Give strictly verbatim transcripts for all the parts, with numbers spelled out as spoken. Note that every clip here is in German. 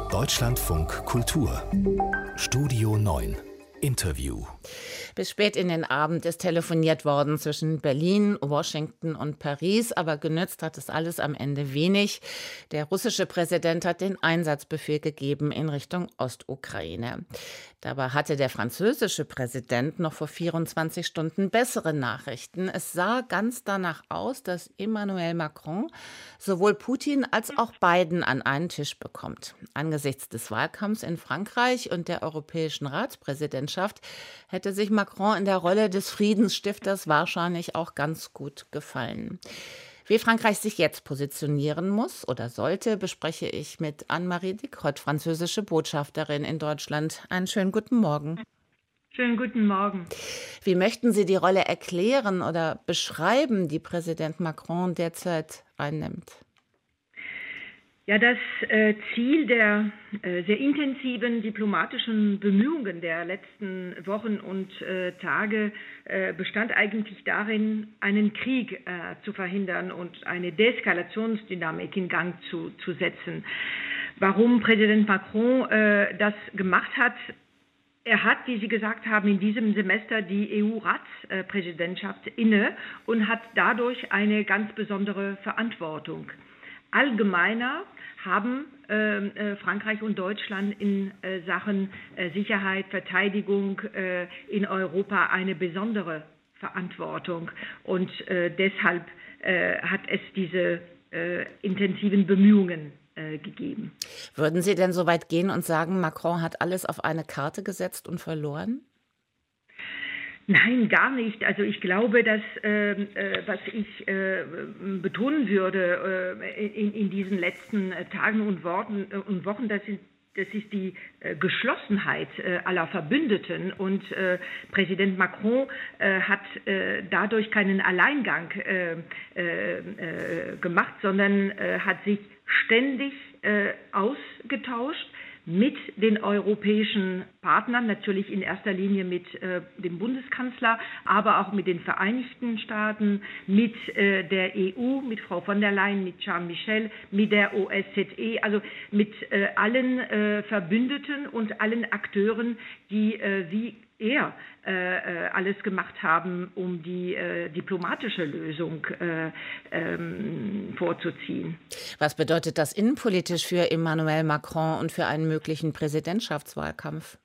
Deutschlandfunk Kultur Studio neun Interview. Bis spät in den Abend ist telefoniert worden zwischen Berlin, Washington und Paris, aber genützt hat es alles am Ende wenig. Der russische Präsident hat den Einsatzbefehl gegeben in Richtung Ostukraine. Dabei hatte der französische Präsident noch vor vierundzwanzig Stunden bessere Nachrichten. Es sah ganz danach aus, dass Emmanuel Macron sowohl Putin als auch Biden an einen Tisch bekommt. Angesichts des Wahlkampfs in Frankreich und der Europäischen Ratspräsidentschaft hätte sich Macron in der Rolle des Friedensstifters wahrscheinlich auch ganz gut gefallen. Wie Frankreich sich jetzt positionieren muss oder sollte, bespreche ich mit Anne-Marie Dicrot, französische Botschafterin in Deutschland. Einen schönen guten Morgen. Schönen guten Morgen. Wie möchten Sie die Rolle erklären oder beschreiben, die Präsident Macron derzeit einnimmt? Ja, das äh, Ziel der äh, sehr intensiven diplomatischen Bemühungen der letzten Wochen und äh, Tage äh, bestand eigentlich darin, einen Krieg äh, zu verhindern und eine Deeskalationsdynamik in Gang zu, zu setzen. Warum Präsident Macron äh, das gemacht hat? Er hat, wie Sie gesagt haben, in diesem Semester die E U-Ratspräsidentschaft inne und hat dadurch eine ganz besondere Verantwortung. Allgemeiner haben äh, Frankreich und Deutschland in äh, Sachen äh, Sicherheit, Verteidigung äh, in Europa eine besondere Verantwortung. Und äh, deshalb äh, hat es diese äh, intensiven Bemühungen äh, gegeben. Würden Sie denn so weit gehen und sagen, Macron hat alles auf eine Karte gesetzt und verloren? Nein, gar nicht. Also ich glaube, dass äh, was ich äh, betonen würde äh, in, in diesen letzten Tagen und, Worten, äh, und Wochen, das ist, das ist die äh, Geschlossenheit äh, aller Verbündeten. Und äh, Präsident Macron äh, hat äh, dadurch keinen Alleingang äh, äh, gemacht, sondern äh, hat sich ständig äh, ausgetauscht mit den europäischen Partnern, natürlich in erster Linie mit äh, dem Bundeskanzler, aber auch mit den Vereinigten Staaten, mit äh, der E U, mit Frau von der Leyen, mit Charles Michel, mit der O S Z E, also mit äh, allen äh, Verbündeten und allen Akteuren, die äh, wie er äh, alles gemacht haben, um die äh, diplomatische Lösung äh, ähm, vorzuziehen. Was bedeutet das innenpolitisch für Emmanuel Macron und für einen möglichen Präsidentschaftswahlkampf?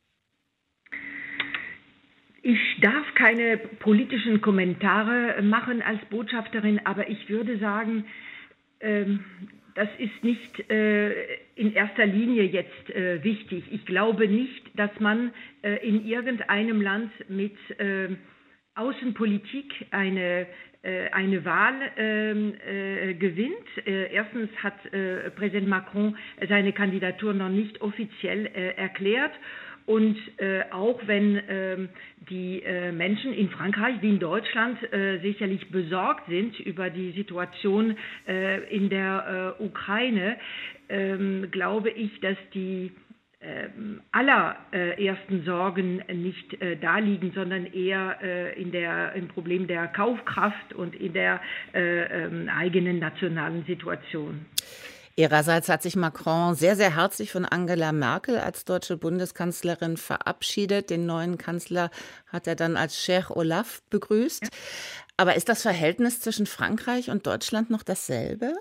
Ich darf keine politischen Kommentare machen als Botschafterin, aber ich würde sagen, ähm, das ist nicht äh, in erster Linie jetzt äh, wichtig. Ich glaube nicht, dass man äh, in irgendeinem Land mit äh, Außenpolitik eine, äh, eine Wahl äh, äh, gewinnt. Äh, erstens hat äh, Präsident Macron seine Kandidatur noch nicht offiziell äh, erklärt. Und äh, auch wenn äh, die äh, Menschen in Frankreich wie in Deutschland äh, sicherlich besorgt sind über die Situation äh, in der äh, Ukraine, äh, glaube ich, dass die äh, allerersten Sorgen nicht äh, da liegen, sondern eher äh, in der, im Problem der Kaufkraft und in der äh, äh, eigenen nationalen Situation. Ihrerseits hat sich Macron sehr, sehr herzlich von Angela Merkel als deutsche Bundeskanzlerin verabschiedet. Den neuen Kanzler hat er dann als Cher Olaf begrüßt. Ja. Aber ist das Verhältnis zwischen Frankreich und Deutschland noch dasselbe?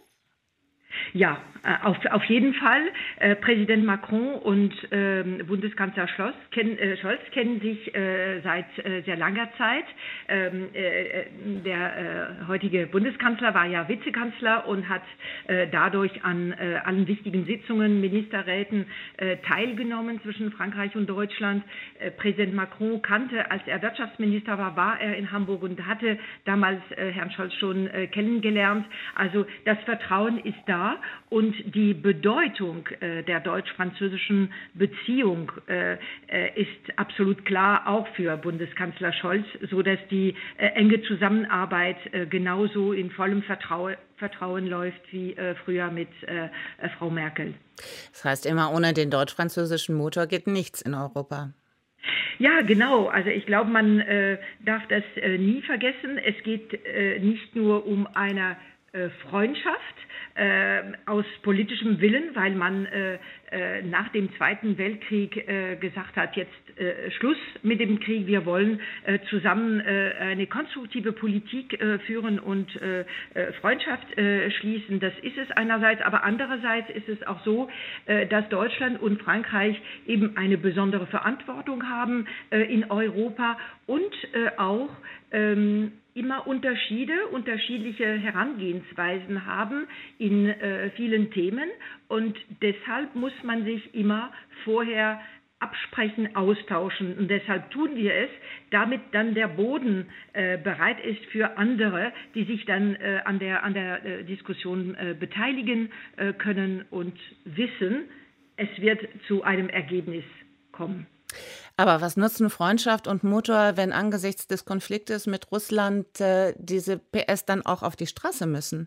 Ja, auf, auf jeden Fall. Äh, Präsident Macron und äh, Bundeskanzler Scholz, kenn, äh, Scholz kennen sich äh, seit äh, sehr langer Zeit. Ähm, äh, der äh, heutige Bundeskanzler war ja Vizekanzler und hat äh, dadurch an äh, allen wichtigen Sitzungen, Ministerräten äh, teilgenommen zwischen Frankreich und Deutschland. Äh, Präsident Macron kannte, als er Wirtschaftsminister war, war er in Hamburg und hatte damals äh, Herrn Scholz schon äh, kennengelernt. Also das Vertrauen ist da. Und die Bedeutung äh, der deutsch-französischen Beziehung äh, äh, ist absolut klar, auch für Bundeskanzler Scholz, sodass die äh, enge Zusammenarbeit äh, genauso in vollem Vertrau Vertrauen läuft wie äh, früher mit äh, äh, Frau Merkel. Das heißt, immer ohne den deutsch-französischen Motor geht nichts in Europa. Ja, genau. Also ich glaube, man äh, darf das äh, nie vergessen. Es geht äh, nicht nur um eine äh, Freundschaft, äh, aus politischem Willen, weil man äh, äh, nach dem Zweiten Weltkrieg äh, gesagt hat, jetzt äh, Schluss mit dem Krieg, wir wollen äh, zusammen äh, eine konstruktive Politik äh, führen und äh, äh, Freundschaft äh, schließen. Das ist es einerseits, aber andererseits ist es auch so, äh, dass Deutschland und Frankreich eben eine besondere Verantwortung haben äh, in Europa und äh, auch ähm, immer Unterschiede, unterschiedliche Herangehensweisen haben in äh, vielen Themen und deshalb muss man sich immer vorher absprechen, austauschen und deshalb tun wir es, damit dann der Boden äh, bereit ist für andere, die sich dann äh, an der, an der äh, Diskussion äh, beteiligen äh, können und wissen, es wird zu einem Ergebnis kommen. Aber was nutzen Freundschaft und Motor, wenn angesichts des Konfliktes mit Russland äh, diese P S dann auch auf die Straße müssen?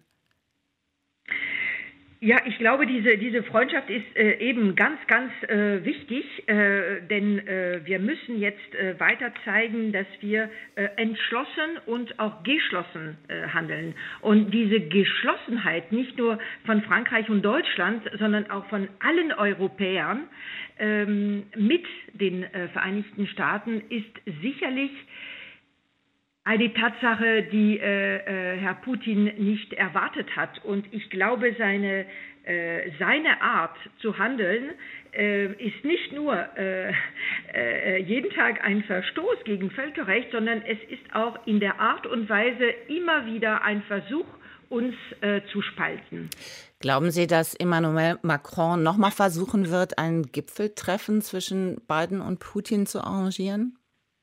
Ja, ich glaube, diese, diese Freundschaft ist äh, eben ganz, ganz äh, wichtig, äh, denn äh, wir müssen jetzt äh, weiter zeigen, dass wir äh, entschlossen und auch geschlossen äh, handeln. Und diese Geschlossenheit nicht nur von Frankreich und Deutschland, sondern auch von allen Europäern ähm, mit den äh, Vereinigten Staaten ist sicherlich eine Tatsache, die äh, äh, Herr Putin nicht erwartet hat. Und ich glaube, seine, äh, seine Art zu handeln äh, ist nicht nur äh, äh, jeden Tag ein Verstoß gegen Völkerrecht, sondern es ist auch in der Art und Weise immer wieder ein Versuch, uns äh, zu spalten. Glauben Sie, dass Emmanuel Macron nochmal versuchen wird, ein Gipfeltreffen zwischen Biden und Putin zu arrangieren?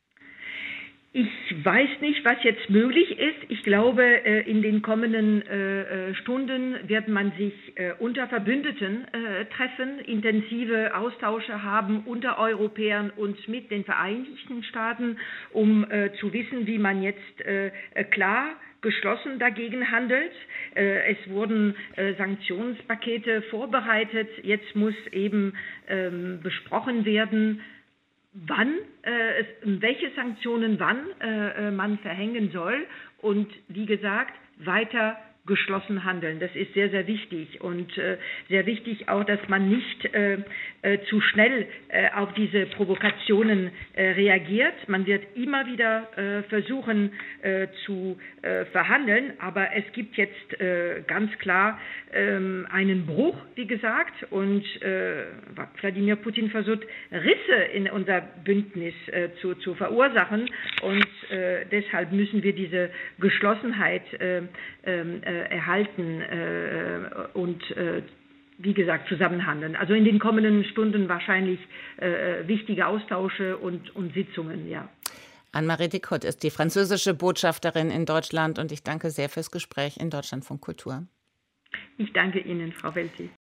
Ich weiß nicht, was jetzt möglich ist. Ich glaube, in den kommenden Stunden wird man sich unter Verbündeten treffen, intensive Austausche haben unter Europäern und mit den Vereinigten Staaten, um zu wissen, wie man jetzt klar geschlossen dagegen handelt. Es wurden Sanktionspakete vorbereitet. Jetzt muss eben besprochen werden, wann, äh, es, welche Sanktionen wann äh, man verhängen soll und wie gesagt, weiter geschlossen handeln. Das ist sehr, sehr wichtig und äh, sehr wichtig auch, dass man nicht äh, äh, zu schnell äh, auf diese Provokationen äh, reagiert. Man wird immer wieder äh, versuchen äh, zu äh, verhandeln, aber es gibt jetzt äh, ganz klar äh, einen Bruch, wie gesagt, und äh, Wladimir Putin versucht, Risse in unser Bündnis äh, zu, zu verursachen und äh, deshalb müssen wir diese Geschlossenheit äh, äh, erhalten äh, und äh, wie gesagt zusammenhandeln. Also in den kommenden Stunden wahrscheinlich äh, wichtige Austausche und, und Sitzungen, ja. Anne-Marie Dicot ist die französische Botschafterin in Deutschland und ich danke sehr fürs Gespräch in Deutschlandfunk Kultur. Ich danke Ihnen, Frau Welti.